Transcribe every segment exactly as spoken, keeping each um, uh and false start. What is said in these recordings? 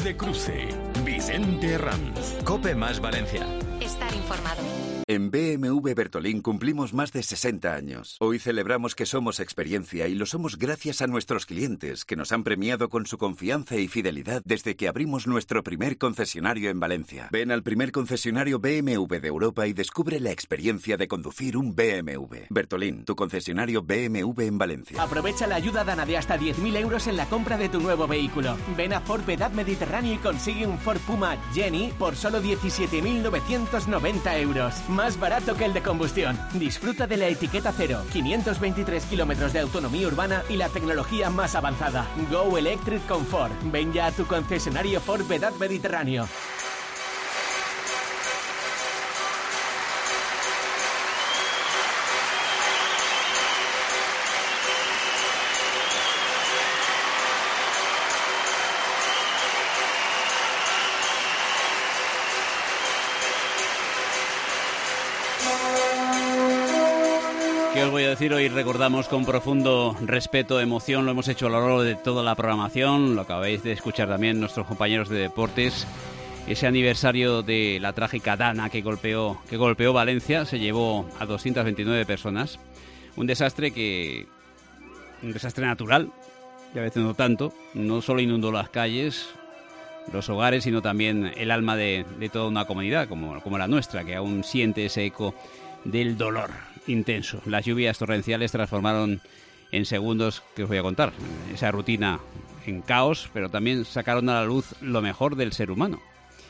de Cruce. Vicente Ranz. COPE más Valencia. Estar informado. En B M W Bertolín cumplimos más de sesenta años. Hoy celebramos que somos experiencia y lo somos gracias a nuestros clientes, que nos han premiado con su confianza y fidelidad desde que abrimos nuestro primer concesionario en Valencia. Ven al primer concesionario B M W de Europa y descubre la experiencia de conducir un B M W. Bertolín, tu concesionario B M W en Valencia. Aprovecha la ayuda Dana de hasta diez mil euros en la compra de tu nuevo vehículo. Ven a Ford Vedad Mediterráneo y consigue un Ford Puma Jenny por solo diecisiete mil novecientos noventa euros. Más barato que el de combustión. Disfruta de la etiqueta cero, quinientos veintitrés kilómetros de autonomía urbana y la tecnología más avanzada. Go Electric con Ford. Ven ya a tu concesionario Ford Vedad Mediterráneo. ¿Qué os voy a decir? Hoy recordamos con profundo respeto, emoción, lo hemos hecho a lo largo de toda la programación, lo acabáis de escuchar también nuestros compañeros de deportes, ese aniversario de la trágica Dana que golpeó, que golpeó Valencia, se llevó a doscientas veintinueve personas, un desastre que, un desastre natural, y a veces no tanto, no solo inundó las calles, los hogares, sino también el alma de, de toda una comunidad como, como la nuestra, que aún siente ese eco del dolor intenso. Las lluvias torrenciales transformaron en segundos, que os voy a contar, esa rutina en caos, pero también sacaron a la luz lo mejor del ser humano.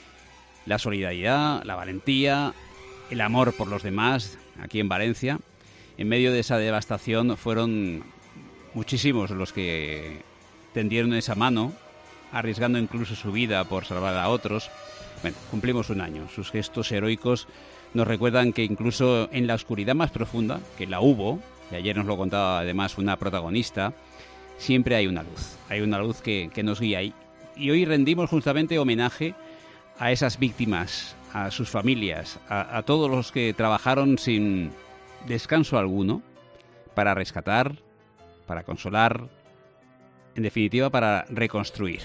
La solidaridad, la valentía, el amor por los demás, aquí en Valencia. En medio de esa devastación fueron muchísimos los que tendieron esa mano, arriesgando incluso su vida por salvar a otros. Bueno, cumplimos un año. Sus gestos heroicos nos recuerdan que incluso en la oscuridad más profunda, que la hubo, y ayer nos lo contaba además una protagonista, siempre hay una luz. Hay una luz que, que nos guía. Y, y hoy rendimos justamente homenaje a esas víctimas, a sus familias, a, a todos los que trabajaron sin descanso alguno para rescatar, para consolar, en definitiva para reconstruir.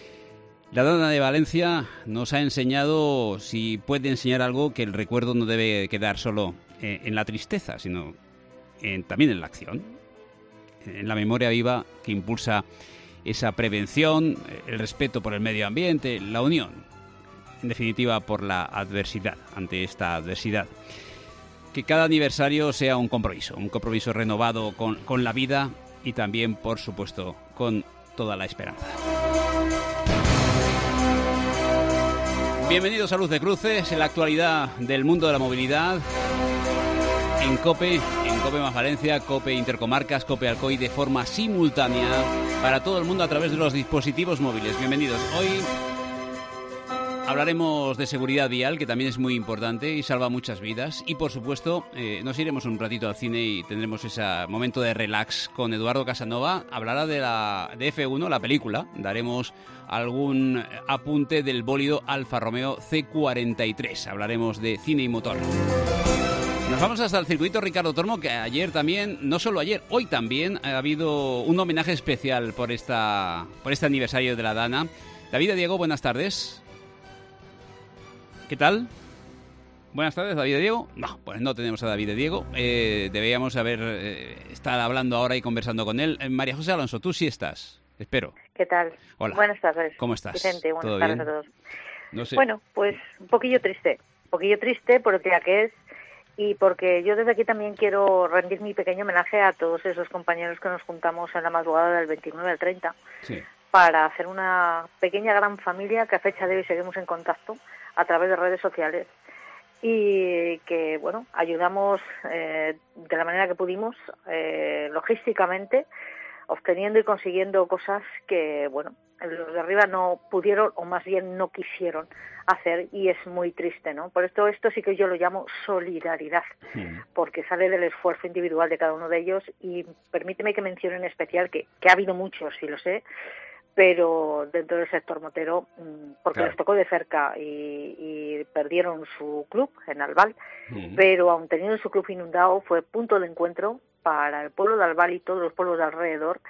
La Dana de Valencia nos ha enseñado, si puede enseñar algo, que el recuerdo no debe quedar solo en la tristeza, sino en, también en la acción, en la memoria viva que impulsa esa prevención, el respeto por el medio ambiente, la unión, en definitiva por la adversidad, ante esta adversidad. Que cada aniversario sea un compromiso, un compromiso renovado con, con la vida y también, por supuesto, con toda la esperanza. Bienvenidos a Luz de Cruces, en la actualidad del mundo de la movilidad, en COPE, en COPE más Valencia, COPE Intercomarcas, COPE Alcoy, de forma simultánea para todo el mundo a través de los dispositivos móviles. Bienvenidos. Hoy hablaremos de seguridad vial, que también es muy importante y salva muchas vidas. Y por supuesto, eh, nos iremos un ratito al cine y tendremos ese momento de relax con Eduardo Casanova. Hablará de la de F uno, la película. Daremos algún apunte del bólido Alfa Romeo C cuarenta y tres. Hablaremos de cine y motor. Nos vamos hasta el circuito Ricardo Tormo, que ayer también, no solo ayer, hoy también ha habido un homenaje especial por esta por este aniversario de la Dana. David y Diego, buenas tardes. ¿Qué tal? Buenas tardes, David y Diego. No, pues no tenemos a David y Diego. Eh, deberíamos haber eh, estar hablando ahora y conversando con él. Eh, María José Alonso, tú sí estás. Espero. ¿Qué tal? Hola. Buenas tardes. ¿Cómo estás? Vicente, buenas ¿Todo tardes bien? a todos. No sé. Bueno, pues un poquillo triste. Un poquillo triste por el día que es y porque yo desde aquí también quiero rendir mi pequeño homenaje a todos esos compañeros que nos juntamos en la madrugada del veintinueve al treinta Sí. para hacer una pequeña gran familia que a fecha de hoy seguimos en contacto a través de redes sociales y que, bueno, ayudamos eh, de la manera que pudimos, eh, logísticamente, obteniendo y consiguiendo cosas que, bueno, los de arriba no pudieron o más bien no quisieron hacer y es muy triste, ¿no? Por esto esto sí que yo lo llamo solidaridad, sí. Porque sale del esfuerzo individual de cada uno de ellos y permíteme que mencione en especial que, que ha habido muchos, sí lo sé, pero dentro del sector motero, porque claro, les tocó de cerca y, y perdieron su club en Albal, uh-huh. Pero aun teniendo su club inundado fue punto de encuentro para el pueblo de Albal y todos los pueblos de alrededor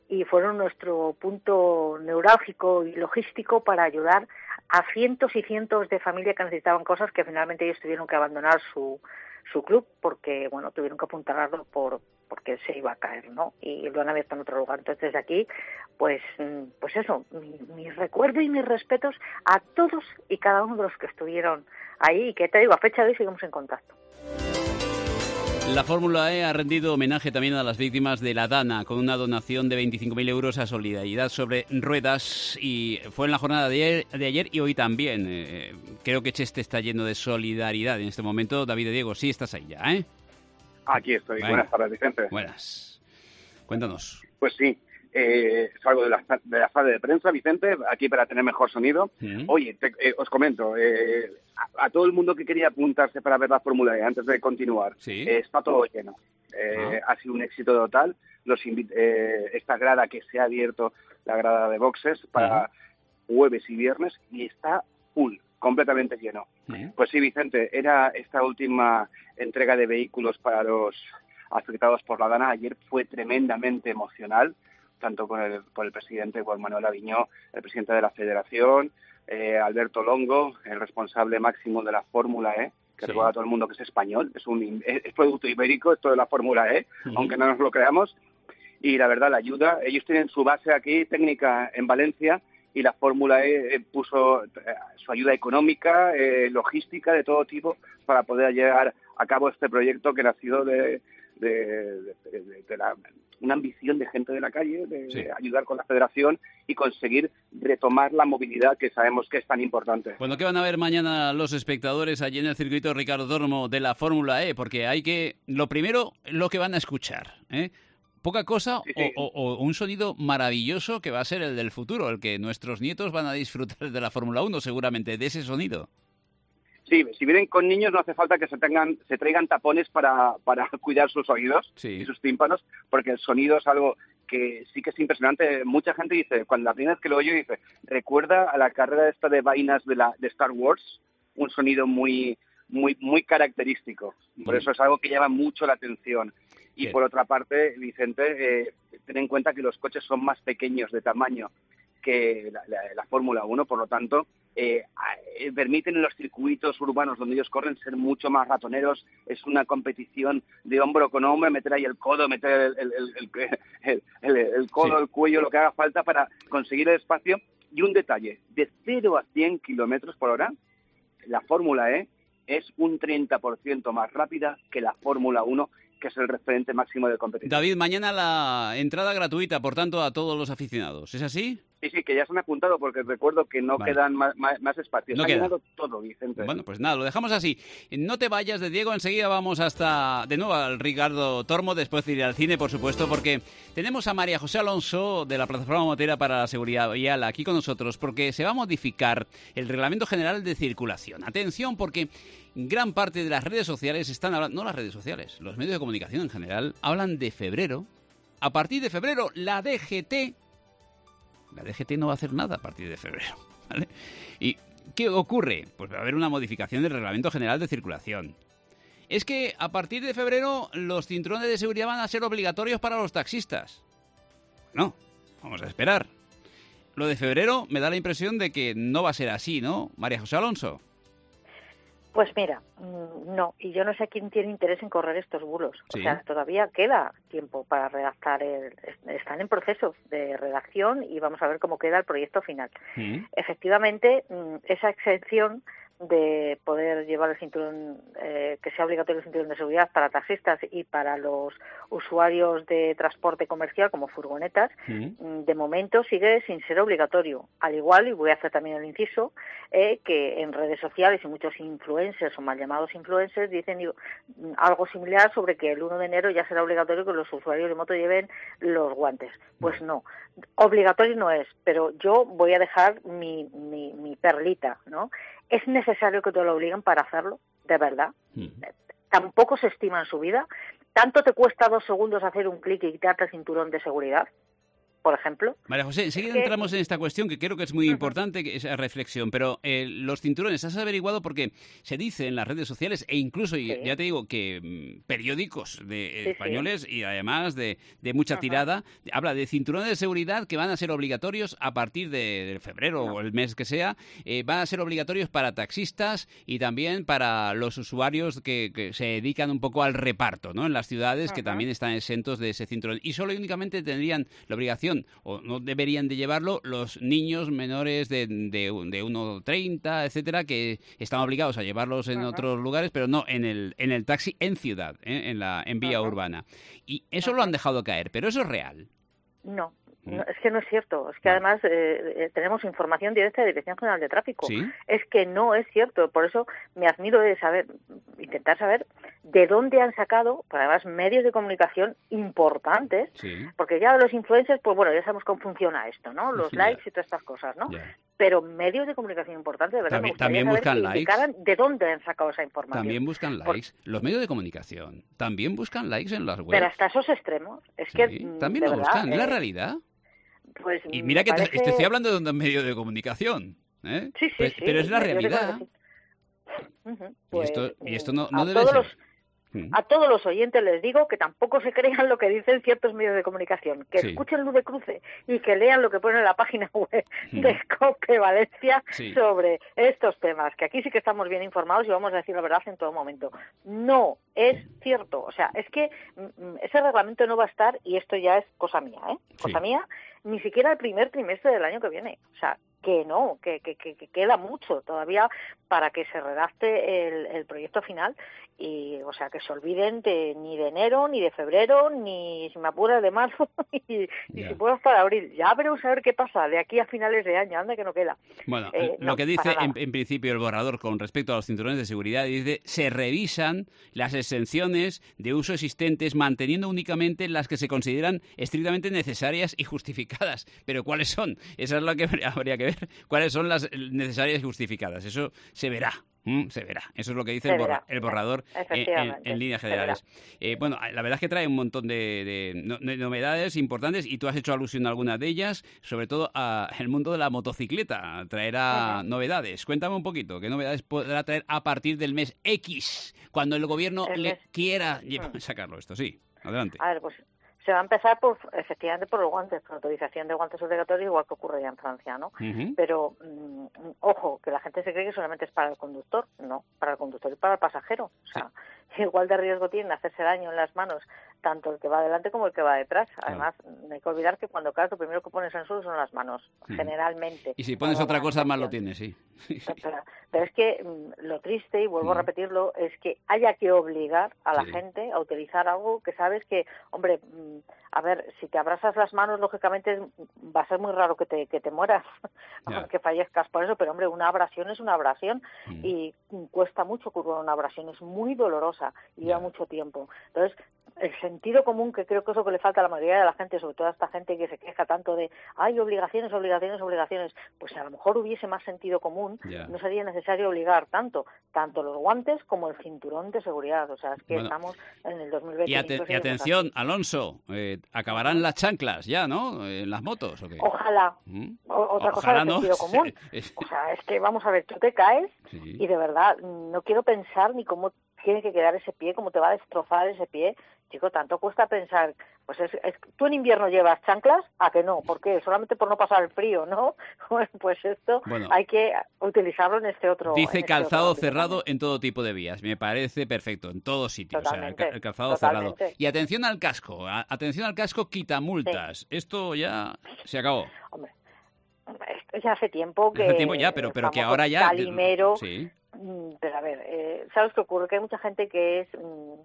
y fueron nuestro punto neurálgico y logístico para ayudar a cientos y cientos de familias que necesitaban cosas, que finalmente ellos tuvieron que abandonar su su club porque, bueno, tuvieron que apuntalarlo por porque se iba a caer, ¿no? Y lo han abierto en otro lugar. Entonces, desde aquí, pues pues eso, mi, mi recuerdo y mis respetos a todos y cada uno de los que estuvieron ahí, y que te digo, a fecha de hoy seguimos en contacto. La Fórmula E ha rendido homenaje también a las víctimas de la Dana con una donación de veinticinco mil euros a Solidaridad sobre Ruedas, y fue en la jornada de ayer, de ayer y hoy también. Eh, creo que Cheste está lleno de solidaridad en este momento. David de Diego, sí estás ahí ya, ¿eh? Aquí estoy. Bueno. Buenas tardes, Vicente. Buenas. Cuéntanos. Pues sí, eh, salgo de la, de la sala de prensa, Vicente, aquí para tener mejor sonido. ¿Mm? Oye, te, eh, os comento, eh, a, a todo el mundo que quería apuntarse para ver la Fórmula E antes de continuar, Sí. eh, está todo lleno. Eh, Ah. Ha sido un éxito total. Los invi- eh, esta grada que se ha abierto, la grada de boxes, para jueves y viernes, y está full, completamente lleno. ¿Mm? Pues sí, Vicente, era esta última entrega de vehículos para los afectados por la Dana. Ayer fue tremendamente emocional, tanto con el, por el presidente Juan Manuel Aviñó, el presidente de la Federación, eh, Alberto Longo, el responsable máximo de la Fórmula E, que Sí. recuerda a todo el mundo que es español, es un es, es producto ibérico, esto de la Fórmula E, Ujú. aunque no nos lo creamos. Y la verdad, la ayuda, ellos tienen su base aquí técnica en Valencia, y la Fórmula E eh, puso eh, su ayuda económica, eh, logística, de todo tipo, para poder llevar a cabo este proyecto que nació de, de, de, de- de la, una ambición de gente de la calle, de Sí. ayudar con la federación y conseguir retomar la movilidad, que sabemos que es tan importante. Bueno, ¿qué van a ver mañana los espectadores allí en el circuito Ricardo Tormo de la Fórmula E? Porque hay que... Lo primero, lo que van a escuchar, ¿eh? Poca cosa Sí, sí. O, o- o un sonido maravilloso que va a ser el del futuro, el que nuestros nietos van a disfrutar de la Fórmula uno, seguramente, de ese sonido. Sí, si vienen con niños no hace falta que se tengan, se traigan tapones para, para cuidar sus oídos Sí. y sus tímpanos, porque el sonido es algo que sí que es impresionante. Mucha gente dice, cuando la primera vez que lo oye, dice, recuerda a la carrera esta de vainas de la de Star Wars, un sonido muy muy muy característico. Por Mm. eso es algo que llama mucho la atención. Y Bien. por otra parte, Vicente, eh, ten en cuenta que los coches son más pequeños de tamaño que la, la- la Fórmula uno, por lo tanto, eh, eh, permiten en los circuitos urbanos donde ellos corren ser mucho más ratoneros. Es una competición de hombro con hombro, meter ahí el codo, meter el, el, el, el- el- el- el codo, Sí. el cuello, lo que haga falta para conseguir el espacio. Y un detalle, de cero a cien kilómetros por hora, la Fórmula E es un treinta por ciento más rápida que la Fórmula uno, que es el referente máximo de competición. David, mañana la entrada gratuita, por tanto, a todos los aficionados. ¿Es así? Sí, sí, que ya se han apuntado, porque recuerdo que no Vale. quedan más, más, más espacios. No ha queda. llenado todo, Vicente. Bueno, pues nada, lo dejamos así. No te vayas de Diego, enseguida vamos hasta de nuevo al Ricardo Tormo, después de ir al cine, por supuesto, porque tenemos a María José Alonso de la Plataforma Motera para la Seguridad Vial aquí con nosotros, porque se va a modificar el Reglamento General de Circulación. Atención, porque gran parte de las redes sociales están hablando, no las redes sociales, los medios de comunicación en general, hablan de febrero. A partir de febrero, la D G T... La D G T no va a hacer nada a partir de febrero, ¿vale? ¿Y qué ocurre? Pues va a haber una modificación del Reglamento General de Circulación. Es que a partir de febrero los cinturones de seguridad van a ser obligatorios para los taxistas. No, vamos a esperar. Lo de febrero me da la impresión de que no va a ser así, ¿no, María José Alonso? Pues mira, mm, no, y yo no sé quién tiene interés en correr estos bulos. Sí. O sea, todavía queda tiempo para redactar, el, están en proceso de redacción y vamos a ver cómo queda el proyecto final. ¿Mm? Efectivamente, mm, esa exención de poder llevar el cinturón, eh, que sea obligatorio el cinturón de seguridad para taxistas y para los usuarios de transporte comercial como furgonetas, ¿Mm? de momento sigue sin ser obligatorio. Al igual, y voy a hacer también el inciso, eh, que en redes sociales y muchos influencers o mal llamados influencers dicen digo, algo similar sobre que el uno de enero ya será obligatorio que los usuarios de moto lleven los guantes. Pues no, obligatorio no es, pero yo voy a dejar mi, mi, mi perlita, ¿no? ¿Es necesario que te lo obliguen para hacerlo? ¿De verdad? ¿Mm? ¿Tampoco se estima en su vida? ¿Tanto te cuesta dos segundos hacer un clic y quitarte el cinturón de seguridad? por ejemplo. María José, enseguida es que... entramos en esta cuestión que creo que es muy uh-huh. importante, que esa reflexión, pero eh, los cinturones, ¿has averiguado? Porque se dice en las redes sociales e incluso, sí. ya te digo, que mmm, periódicos de sí, españoles sí. y además de, de mucha uh-huh. tirada, habla de cinturones de seguridad que van a ser obligatorios a partir de, de febrero no. o el mes que sea, eh, van a ser obligatorios para taxistas y también para los usuarios que, que se dedican un poco al reparto, ¿no? En las ciudades uh-huh. que también están exentos de ese cinturón. Y solo y únicamente tendrían la obligación o no deberían de llevarlo los niños menores de, de, de uno treinta, etcétera, que están obligados a llevarlos en uh-huh. otros lugares, pero no en el en el taxi en ciudad, ¿eh? en la en vía uh-huh. urbana. Y eso uh-huh. lo han dejado caer, pero eso es real. No. No, es que no es cierto, es que además eh, tenemos información directa de Dirección General de Tráfico. ¿Sí? Es que no es cierto, por eso me admiro de saber, intentar saber de dónde han sacado, pues además, medios de comunicación importantes, sí. porque ya los influencers, pues bueno, ya sabemos cómo funciona esto, ¿no? Los sí, likes ya. y todas estas cosas, ¿no? Ya. Pero medios de comunicación importantes, de verdad, también, también buscan likes. De dónde han sacado esa información. También buscan likes. Por... Los medios de comunicación también buscan likes en las webs. Pero hasta esos extremos. Es sí, que también lo verdad, buscan, es eh... la realidad. Pues y mira que parece... te, te estoy hablando de un medio de comunicación, ¿eh? Sí, sí, pues, sí. Pero es la realidad. Uh-huh. y Pues, esto, y esto no, no a debe todos ser. Los... A todos los oyentes les digo que tampoco se crean lo que dicen ciertos medios de comunicación, que sí. escuchen Luz de Cruce y que lean lo que pone en la página web mm. de Scope Valencia sí. sobre estos temas, que aquí sí que estamos bien informados y vamos a decir la verdad en todo momento. No es cierto, o sea, es que mm, ese reglamento no va a estar, y esto ya es cosa mía, ¿eh? Cosa sí. mía, ni siquiera el primer trimestre del año que viene, o sea, que no, que, que, que, que queda mucho todavía para que se redacte el, el proyecto final y, o sea, que se olviden de, ni de enero, ni de febrero, ni, si me apuras, de marzo, y, y si puedo hasta de abril. Ya veremos a ver qué pasa de aquí a finales de año, anda que no queda. Bueno, eh, lo no, que dice en, en principio el borrador con respecto a los cinturones de seguridad, dice, se revisan las exenciones de uso existentes manteniendo únicamente las que se consideran estrictamente necesarias y justificadas. Pero ¿cuáles son? Esa es la que habría que ver. ¿Cuáles son las necesarias y justificadas? Eso se verá. Mm, se verá. Eso es lo que dice el, borra, el borrador en, en, en líneas generales. Eh, bueno, la verdad es que trae un montón de, de, no, de novedades importantes y tú has hecho alusión a algunas de ellas, sobre todo al mundo de la motocicleta. Traerá uh-huh. novedades. Cuéntame un poquito, ¿qué novedades podrá traer a partir del mes X, cuando el gobierno el le mes... quiera uh-huh. sacarlo esto? Sí, adelante. A ver, pues... Se va a empezar, por, efectivamente, por los guantes, por autorización de guantes obligatorios, igual que ocurre ya en Francia, ¿no? Uh-huh. Pero, mmm, ojo, que la gente se cree que solamente es para el conductor. No, para el conductor y para el pasajero. O sea, sí. igual de riesgo tiene hacerse daño en las manos tanto el que va adelante como el que va detrás. Además, claro. no hay que olvidar que cuando caes, lo primero que pones en el suelo son las manos, uh-huh. generalmente. Y si pones otra cosa, más lo tienes, sí. Pero, pero es que mmm, lo triste, y vuelvo uh-huh. a repetirlo, es que haya que obligar a la sí. gente a utilizar algo que sabes que, hombre... Mmm, a ver, si te abrazas las manos, lógicamente va a ser muy raro que te que te mueras, yeah. que fallezcas por eso, pero hombre, una abrasión es una abrasión mm. y cuesta mucho curar una abrasión, es muy dolorosa y lleva yeah. mucho tiempo. Entonces, el sentido común, que creo que es lo que le falta a la mayoría de la gente, sobre todo a esta gente que se queja tanto de hay obligaciones, obligaciones, obligaciones, pues si a lo mejor hubiese más sentido común, yeah. no sería necesario obligar tanto, tanto los guantes como el cinturón de seguridad. O sea, es que bueno, estamos en el dos mil veinticinco. Y, ate- y atención, Alonso, eh, acabarán las chanclas ya, ¿no? En las motos, ¿o qué? Ojalá. ¿Mm? O, otra Ojalá cosa de sentido no. común. O sea, es que vamos a ver, tú te caes sí. y de verdad no quiero pensar ni cómo tiene que quedar ese pie, cómo te va a destrozar ese pie. Chico, tanto cuesta pensar, pues es, es tú en invierno llevas chanclas, ¿a que no? ¿Por qué? Solamente por no pasar el frío, ¿no? Pues esto bueno, hay que utilizarlo en este otro... Dice este calzado otro cerrado en todo tipo de vías, me parece perfecto, en todos sitios, totalmente, o sea, el, el calzado totalmente. cerrado. Y atención al casco, a, atención al casco quita multas, sí. Esto ya se acabó. Hombre, esto ya hace tiempo que... Hace tiempo ya, pero, pero que ahora ya... Calimero, sí. Pero a ver, eh, ¿sabes qué ocurre? Que hay mucha gente que es...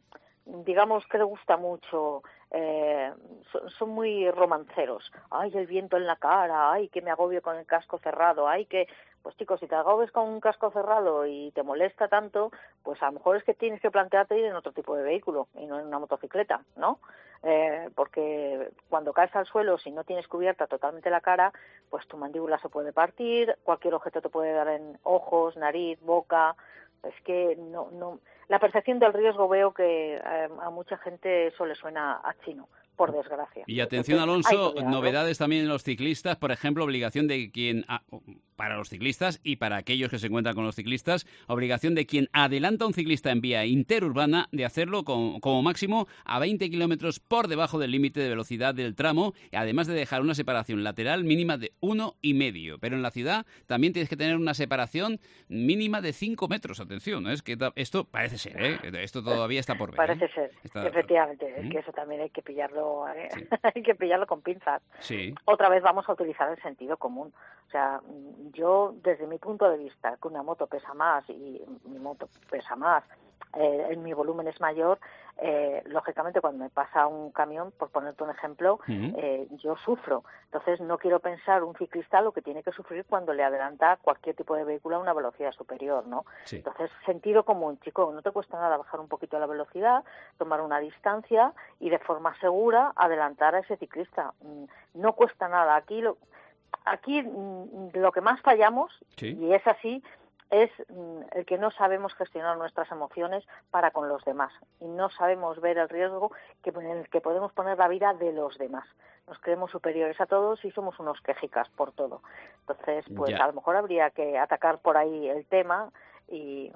digamos que le gusta mucho, eh, son, son muy romanceros. Ay, el viento en la cara, ay, que me agobio con el casco cerrado, ay, que... Pues chicos, si te agobias con un casco cerrado y te molesta tanto, pues a lo mejor es que tienes que plantearte ir en otro tipo de vehículo y no en una motocicleta, ¿no? Eh, porque cuando caes al suelo, si no tienes cubierta totalmente la cara, pues tu mandíbula se puede partir, cualquier objeto te puede dar en ojos, nariz, boca... Es que no, no, la percepción del riesgo veo que eh, a mucha gente eso le suena a chino, por desgracia. Y atención, Entonces, Alonso, novedades también en los ciclistas, por ejemplo, obligación de quien, para los ciclistas y para aquellos que se encuentran con los ciclistas, obligación de quien adelanta a un ciclista en vía interurbana de hacerlo con, como máximo a veinte kilómetros por debajo del límite de velocidad del tramo, además de dejar una separación lateral mínima de uno y medio. Pero en la ciudad también tienes que tener una separación mínima de cinco metros. Atención, ¿eh? Es que esto parece ser, ¿eh? Esto todavía está por ver. Parece ¿eh? ser, está... efectivamente. ¿Mm? Es que eso también hay que pillarlo, ¿eh? Sí. Hay que pillarlo con pinzas. Sí. Otra vez vamos a utilizar el sentido común. O sea, yo, desde mi punto de vista, que una moto pesa más y mi moto pesa más, eh, mi volumen es mayor, eh, lógicamente cuando me pasa un camión, por ponerte un ejemplo, uh-huh. eh, yo sufro. Entonces no quiero pensar un ciclista lo que tiene que sufrir cuando le adelanta cualquier tipo de vehículo a una velocidad superior, ¿no? Sí. Entonces, sentido común, chico, no te cuesta nada bajar un poquito la velocidad, tomar una distancia y de forma segura adelantar a ese ciclista. No cuesta nada. Aquí lo, aquí lo que más fallamos, sí. y es así, es el que no sabemos gestionar nuestras emociones para con los demás y no sabemos ver el riesgo que, en el que podemos poner la vida de los demás. Nos creemos superiores a todos y somos unos quejicas por todo. Entonces, pues ya. a lo mejor habría que atacar por ahí el tema y,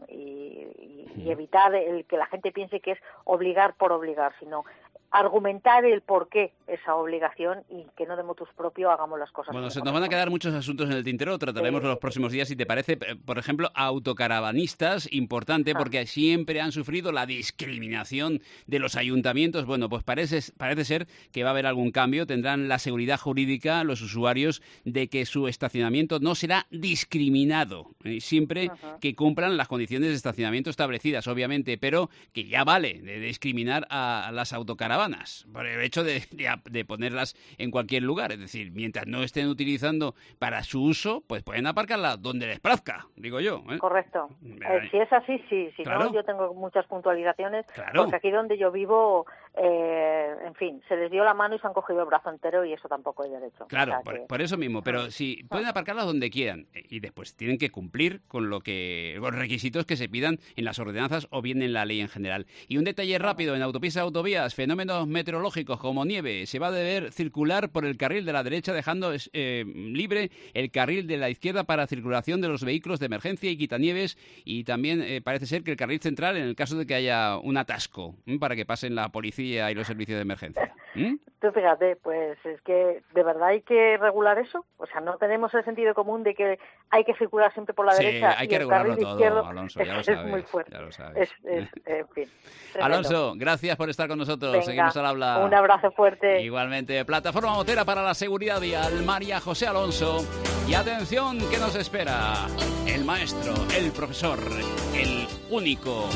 y, y evitar el que la gente piense que es obligar por obligar, sino argumentar el por qué esa obligación y que no de motus propio hagamos las cosas. Bueno, se nos van a quedar muchos asuntos en el tintero, trataremos sí. en los próximos días, si te parece. Por ejemplo, autocaravanistas, importante ah. porque siempre han sufrido la discriminación de los ayuntamientos. Bueno, pues parece, parece ser que va a haber algún cambio, tendrán la seguridad jurídica los usuarios de que su estacionamiento no será discriminado, ¿eh? siempre uh-huh. que cumplan las condiciones de estacionamiento establecidas, obviamente, pero que ya vale de discriminar a las autocaravanas por el hecho de, de, de ponerlas en cualquier lugar. Es decir, mientras no estén utilizando para su uso, pues pueden aparcarlas donde les plazca, digo yo. ¿eh? Correcto. Eh, si es así, sí. Si claro. no, yo tengo muchas puntualizaciones, claro. porque aquí donde yo vivo, eh, en fin, se les dio la mano y se han cogido el brazo entero y eso tampoco es derecho. Claro, o sea por, que... por eso mismo. Pero si pueden aparcarlas donde quieran y después tienen que cumplir con lo que los requisitos que se pidan en las ordenanzas o bien en la ley en general. Y un detalle rápido, en autopistas y autovías, fenómenos meteorológicos como nieve, se va a deber circular por el carril de la derecha dejando eh, libre el carril de la izquierda para circulación de los vehículos de emergencia y quitanieves, y también eh, parece ser que el carril central en el caso de que haya un atasco ¿m? para que pasen la policía y los servicios de emergencia. ¿Mm? Tú fíjate, pues es que de verdad hay que regular eso, o sea, no tenemos el sentido común de que hay que circular siempre por la sí, derecha hay y que el regularlo carril todo, izquierdo Alonso, ya lo es, sabes, es muy fuerte. Ya lo sabes. Es, es, en fin. Alonso, gracias por estar con nosotros. Venga, seguimos al habla. Un abrazo fuerte. Igualmente, Plataforma Motera para la Seguridad Vial, María José Alonso. Y atención, ¿qué nos espera? El maestro, el profesor, el único,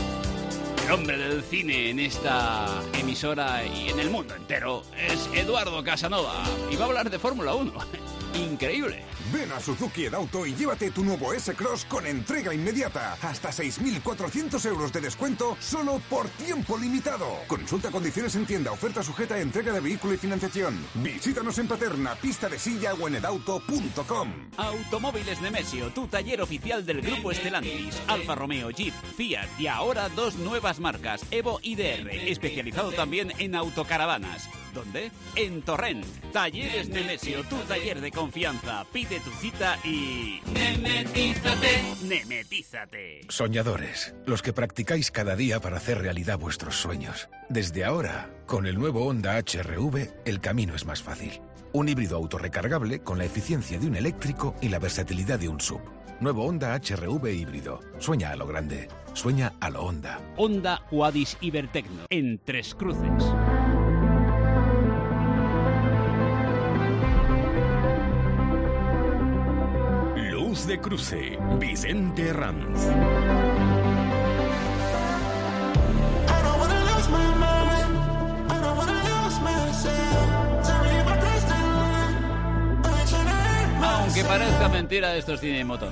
el hombre del cine en esta emisora y en el mundo entero es Eduardo Casanova. Y va a hablar de Fórmula uno. Increíble. Ven a Suzuki Edauto y llévate tu nuevo S-Cross con entrega inmediata. Hasta seis mil cuatrocientos euros de descuento solo por tiempo limitado. Consulta condiciones en tienda. Oferta sujeta a entrega de vehículo y financiación. Visítanos en Paterna, Pista de Silla o en edauto punto com. Automóviles Nemesio, tu taller oficial del Grupo Stellantis. Alfa Romeo, Jeep, Fiat y ahora dos nuevas marcas, Evo y D R. Especializado también en autocaravanas. ¿Dónde? En Torrent. Talleres Nemesio, tu taller de confianza. Pide tu cita y... ¡Nemetízate! ¡Nemetízate! Soñadores, los que practicáis cada día para hacer realidad vuestros sueños. Desde ahora, con el nuevo Honda H R V, el camino es más fácil. Un híbrido autorrecargable con la eficiencia de un eléctrico y la versatilidad de un sub. Nuevo Honda H R V híbrido. Sueña a lo grande. Sueña a lo Honda. Honda Huadis Ibertecno. En Tres Cruces. Luz de Cruce, Vicente Ranz. Aunque parezca mentira, esto es cine y motor.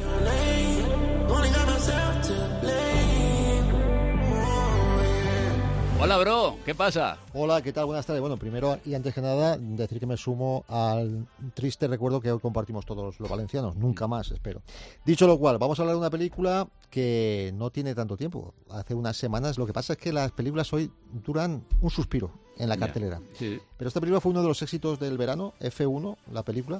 Hola, bro, ¿qué pasa? Hola, ¿qué tal? Buenas tardes. Bueno, primero y antes que nada, decir que me sumo al triste recuerdo que hoy compartimos todos los valencianos. Nunca más, espero. Dicho lo cual, vamos a hablar de una película que no tiene tanto tiempo. Hace unas semanas. Lo que pasa es que las películas hoy duran un suspiro en la cartelera. Sí. Pero esta película fue uno de los éxitos del verano, F uno, la película,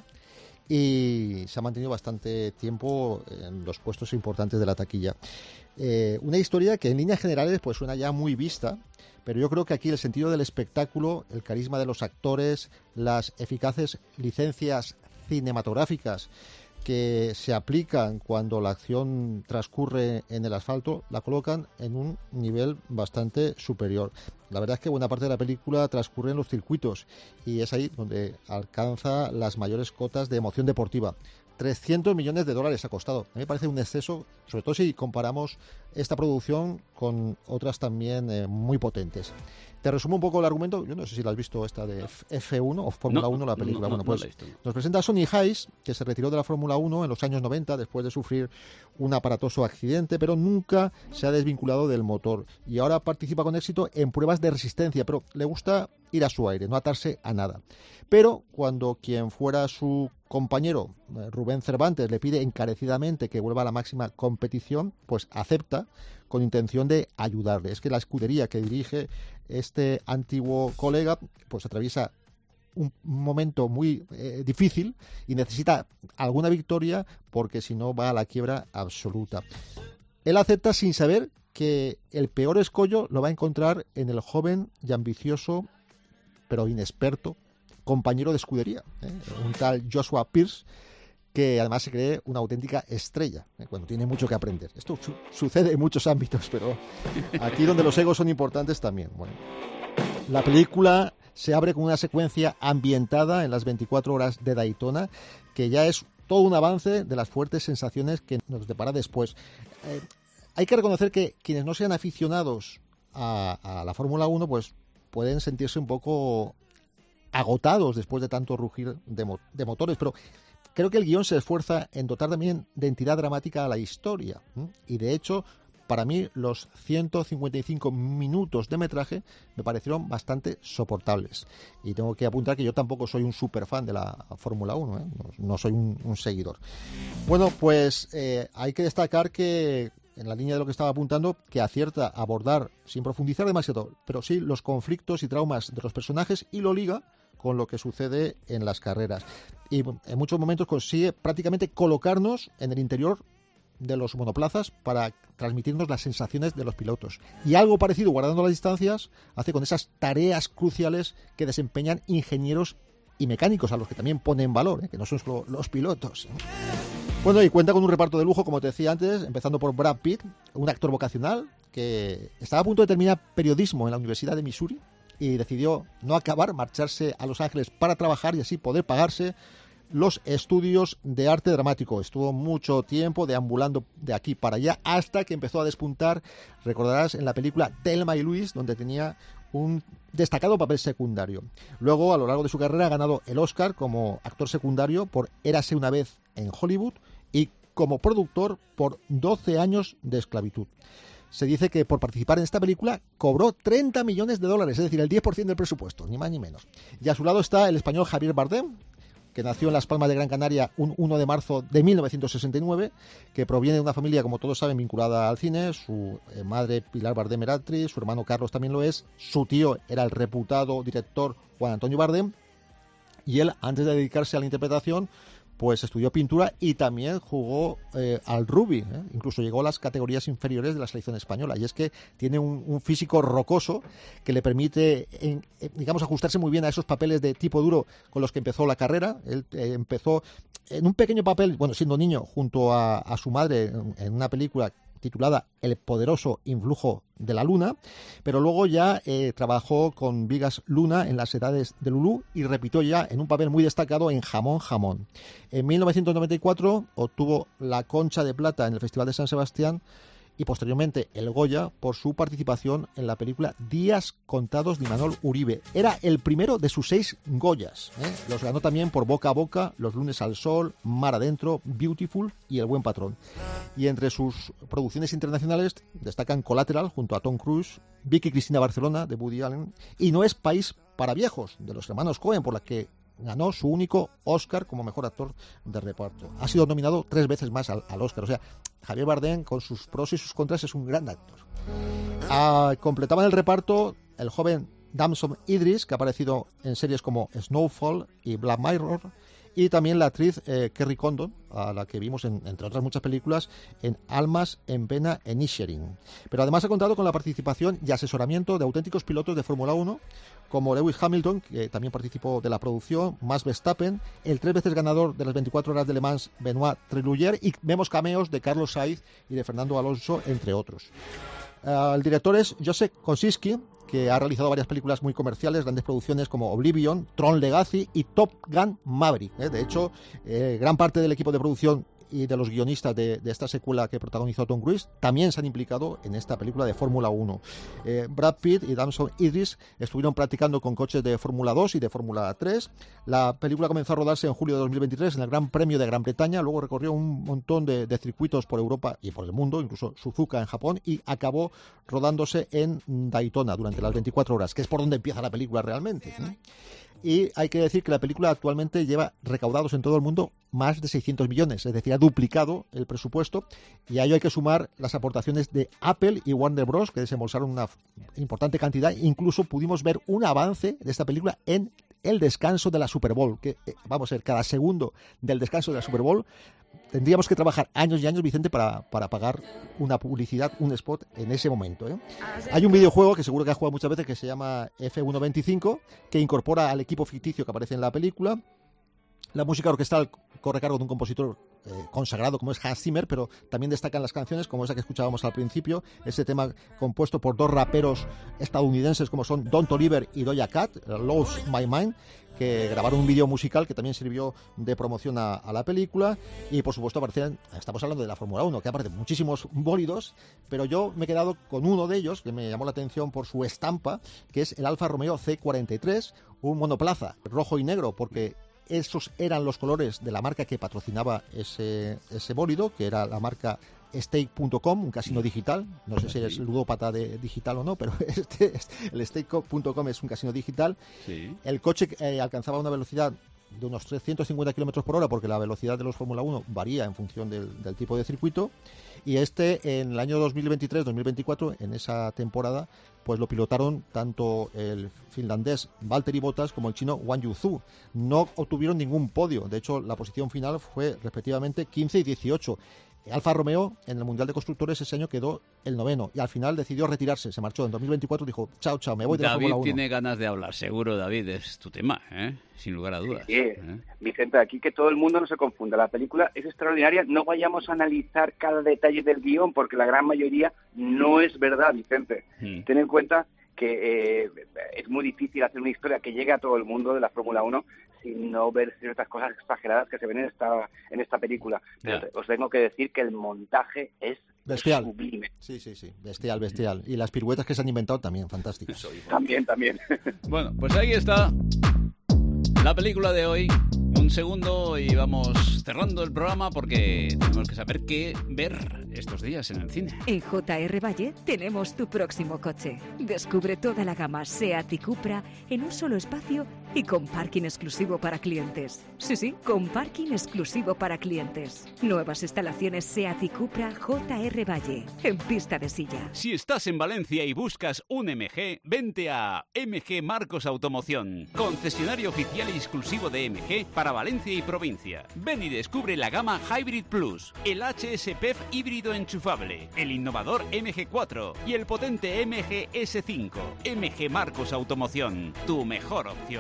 y se ha mantenido bastante tiempo en los puestos importantes de la taquilla. Eh, una historia que en líneas generales pues suena ya muy vista, pero yo creo que aquí el sentido del espectáculo, el carisma de los actores, las eficaces licencias cinematográficas que se aplican cuando la acción transcurre en el asfalto, la colocan en un nivel bastante superior. La verdad es que buena parte de la película transcurre en los circuitos y es ahí donde alcanza las mayores cotas de emoción deportiva. trescientos millones de dólares ha costado. A mí me parece un exceso, sobre todo si comparamos esta producción con otras también eh, muy potentes. Te resumo un poco el argumento. Yo no sé si la has visto, esta de F uno o Fórmula no, uno, la película. No, no, bueno, pues no nos presenta a Sonny Hayes, que se retiró de la Fórmula uno en los años noventa después de sufrir un aparatoso accidente, pero nunca se ha desvinculado del motor. Y ahora participa con éxito en pruebas de resistencia, pero le gusta ir a su aire, no atarse a nada. Pero cuando quien fuera su compañero, Rubén Cervantes, le pide encarecidamente que vuelva a la máxima competición, pues acepta con intención de ayudarle. Es que la escudería que dirige este antiguo colega pues atraviesa un momento muy eh, difícil y necesita alguna victoria porque si no va a la quiebra absoluta. Él acepta sin saber que el peor escollo lo va a encontrar en el joven y ambicioso, pero inexperto, compañero de escudería, ¿eh? un tal Joshua Pierce, que además se cree una auténtica estrella, ¿eh? cuando tiene mucho que aprender. Esto su- sucede en muchos ámbitos, pero aquí donde los egos son importantes también. Bueno, la película se abre con una secuencia ambientada en las veinticuatro horas de Daytona, que ya es todo un avance de las fuertes sensaciones que nos depara después. Eh, hay que reconocer que quienes no sean aficionados a, a la Fórmula uno, pues pueden sentirse un poco agotados después de tanto rugir de, mo- de motores, pero creo que el guión se esfuerza en dotar también de entidad dramática a la historia, ¿eh? Y de hecho, para mí los ciento cincuenta y cinco minutos de metraje me parecieron bastante soportables. Y tengo que apuntar que yo tampoco soy un super fan de la Fórmula uno, ¿eh? no, no soy un, un seguidor. Bueno, pues eh, hay que destacar que en la línea de lo que estaba apuntando, que acierta a abordar, sin profundizar demasiado, pero sí los conflictos y traumas de los personajes y lo liga con lo que sucede en las carreras. Y en muchos momentos consigue prácticamente colocarnos en el interior de los monoplazas para transmitirnos las sensaciones de los pilotos. Y algo parecido, guardando las distancias, hace con esas tareas cruciales que desempeñan ingenieros y mecánicos, a los que también pone en valor, ¿eh? que no son solo los pilotos, ¿eh? Bueno, y cuenta con un reparto de lujo, como te decía antes, empezando por Brad Pitt, un actor vocacional que estaba a punto de terminar periodismo en la Universidad de Missouri y decidió no acabar, marcharse a Los Ángeles para trabajar y así poder pagarse los estudios de arte dramático. Estuvo mucho tiempo deambulando de aquí para allá hasta que empezó a despuntar, recordarás, en la película Thelma y Louise, donde tenía un destacado papel secundario. Luego, a lo largo de su carrera, ha ganado el Oscar como actor secundario por Érase una vez en Hollywood y como productor por doce años de esclavitud. Se dice que por participar en esta película cobró treinta millones de dólares, es decir, el diez por ciento del presupuesto, ni más ni menos. Y a su lado está el español Javier Bardem, que nació en Las Palmas de Gran Canaria un uno de marzo de mil novecientos sesenta y nueve, que proviene de una familia, como todos saben, vinculada al cine. Su eh, madre, Pilar Bardem, era actriz, su hermano Carlos también lo es, su tío era el reputado director Juan Antonio Bardem, y él, antes de dedicarse a la interpretación, pues estudió pintura y también jugó eh, al rugby, ¿eh? Incluso llegó a las categorías inferiores de la selección española. Y es que tiene un, un físico rocoso que le permite, en, digamos, ajustarse muy bien a esos papeles de tipo duro con los que empezó la carrera. Él eh, empezó en un pequeño papel, bueno, siendo niño, junto a, a su madre en, en una película titulada El poderoso influjo de la luna, pero luego ya eh, trabajó con Vigas Luna en Las edades de Lulú y repitió ya en un papel muy destacado en Jamón Jamón. En mil novecientos noventa y cuatro obtuvo la Concha de Plata en el Festival de San Sebastián y posteriormente el Goya por su participación en la película Días contados de Imanol Uribe. Era el primero de sus seis Goyas. ¿eh? Los ganó también por Boca a Boca, Los lunes al sol, Mar adentro, Beautiful y El buen patrón. Y entre sus producciones internacionales destacan Collateral junto a Tom Cruise, Vicky Cristina Barcelona de Woody Allen y No es país para viejos de los hermanos Coen, por la que ganó su único Oscar como mejor actor de reparto. Ha sido nominado tres veces más al, al Oscar. O sea, Javier Bardem, con sus pros y sus contras, es un gran actor. Ah, completaban el reparto el joven Damson Idris, que ha aparecido en series como Snowfall y Black Mirror, y también la actriz eh, Kerry Condon, a la que vimos, en, entre otras muchas películas, en Almas en pena en Inisherin. Pero además ha contado con la participación y asesoramiento de auténticos pilotos de Fórmula uno, como Lewis Hamilton, que también participó de la producción, Max Verstappen, el tres veces ganador de las veinticuatro horas de Le Mans, Benoit Trelluyer, y vemos cameos de Carlos Sainz y de Fernando Alonso, entre otros. Uh, el director es Joseph Kosinski, que ha realizado varias películas muy comerciales, grandes producciones como Oblivion, Tron Legacy y Top Gun Maverick. ¿eh? De hecho, eh, gran parte del equipo de producción y de los guionistas de, de esta secuela que protagonizó Tom Cruise también se han implicado en esta película de Fórmula uno. Eh, Brad Pitt y Damson Idris estuvieron practicando con coches de Fórmula dos y de Fórmula tres. La película comenzó a rodarse en julio de dos mil veintitrés en el Gran Premio de Gran Bretaña, luego recorrió un montón de, de circuitos por Europa y por el mundo, incluso Suzuka en Japón, y acabó rodándose en Daytona durante las veinticuatro horas, que es por donde empieza la película realmente. ¿eh? Y hay que decir que la película actualmente lleva recaudados en todo el mundo más de seiscientos millones, es decir, ha duplicado el presupuesto, y a ello hay que sumar las aportaciones de Apple y Warner Bros., que desembolsaron una importante cantidad. Incluso pudimos ver un avance de esta película en el descanso de la Super Bowl, que vamos a ver, cada segundo del descanso de la Super Bowl tendríamos que trabajar años y años, Vicente, para, para pagar una publicidad, un spot en ese momento. ¿eh? Hay un videojuego que seguro que has jugado muchas veces, que se llama F ciento veinticinco, que incorpora al equipo ficticio que aparece en la película. La música orquestal corre a cargo de un compositor eh, consagrado como es Hans Zimmer, pero también destacan las canciones como esa que escuchábamos al principio, ese tema compuesto por dos raperos estadounidenses como son Don Toliver y Doja Cat, Lost My Mind, que grabaron un vídeo musical que también sirvió de promoción a, a la película. Y por supuesto aparecen, estamos hablando de la Fórmula uno, que aparecen muchísimos bólidos, pero yo me he quedado con uno de ellos que me llamó la atención por su estampa, que es el Alfa Romeo C cuarenta y tres, un monoplaza rojo y negro, porque esos eran los colores de la marca que patrocinaba ese, ese bólido, que era la marca stake punto com, un casino digital. No sé si eres ludópata de digital o no, pero este, el stake punto com es un casino digital. Sí. El coche eh, alcanzaba una velocidad de unos trescientos cincuenta kilómetros por hora, porque la velocidad de los Fórmula uno varía en función del, del tipo de circuito. Y este, en el año dos mil veintitrés dos mil veinticuatro, en esa temporada, pues lo pilotaron tanto el finlandés Valtteri Bottas como el chino Wang Yuzhou. No obtuvieron ningún podio. De hecho, la posición final fue respectivamente quince y dieciocho. Alfa Romeo en el Mundial de Constructores ese año quedó el noveno y al final decidió retirarse, se marchó en dos mil veinticuatro, dijo chao, chao, me voy de la Fórmula uno. David tiene ganas de hablar, seguro, David, es tu tema, ¿eh? Sin lugar a dudas. Sí, ¿eh? Vicente, aquí que todo el mundo no se confunda, la película es extraordinaria, no vayamos a analizar cada detalle del guión porque la gran mayoría no es verdad, Vicente. Mm. Ten en cuenta que eh, es muy difícil hacer una historia que llegue a todo el mundo de la Fórmula uno sin no ver ciertas cosas exageradas que se ven en esta en esta película. Pero yeah. os tengo que decir que el montaje es bestial. Sublime. Sí, sí, sí, bestial, bestial. Y las piruetas que se han inventado también, fantásticas. También, también. Bueno, pues ahí está la película de hoy. Un segundo y vamos cerrando el programa porque tenemos que saber qué ver estos días en el cine. En J R. Valle tenemos tu próximo coche. Descubre toda la gama SEAT y Cupra en un solo espacio y con parking exclusivo para clientes. Sí, sí, con parking exclusivo para clientes. Nuevas instalaciones SEAT y Cupra J R. Valle, en pista de silla. Si estás en Valencia y buscas un M G, vente a M G Marcos Automoción, concesionario oficial y exclusivo de M G para Valencia y provincia. Ven y descubre la gama Hybrid Plus, el H S P E F híbrido enchufable, el innovador M G cuatro y el potente M G S cinco. M G Marcos Automoción, tu mejor opción.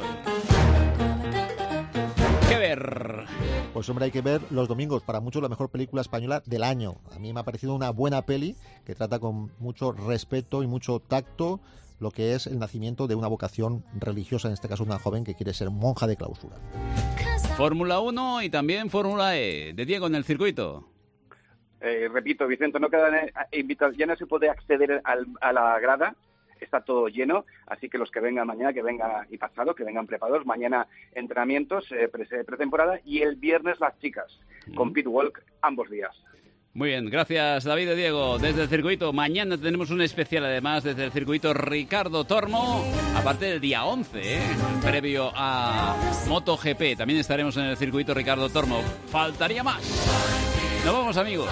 ¿Qué ver? Pues hombre, hay que ver los domingos, para muchos la mejor película española del año. A mí me ha parecido una buena peli que trata con mucho respeto y mucho tacto lo que es el nacimiento de una vocación religiosa, en este caso una joven que quiere ser monja de clausura. Fórmula uno y también Fórmula E, de Diego en el circuito. Eh, repito, Vicente, no quedan invitados, ya no se puede acceder al, a la grada, está todo lleno, así que los que vengan mañana, que vengan y pasado, que vengan preparados. Mañana entrenamientos, eh, pre pretemporada, y el viernes las chicas, mm. con pit walk ambos días. Muy bien, gracias David y Diego. Desde el circuito, mañana tenemos un especial además desde el circuito Ricardo Tormo, aparte del día once, ¿eh? previo a MotoGP. También estaremos en el circuito Ricardo Tormo. Faltaría más. Nos vamos, amigos.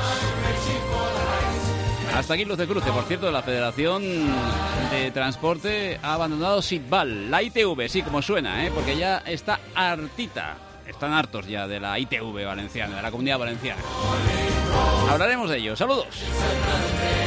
Hasta aquí Luz de Cruce. Por cierto, la Federación de Transporte ha abandonado Sitbal, la I T V, sí, como suena, ¿eh? porque ya está hartita. Están hartos ya de la I T V valenciana, de la Comunidad Valenciana. Hablaremos de ello. Saludos.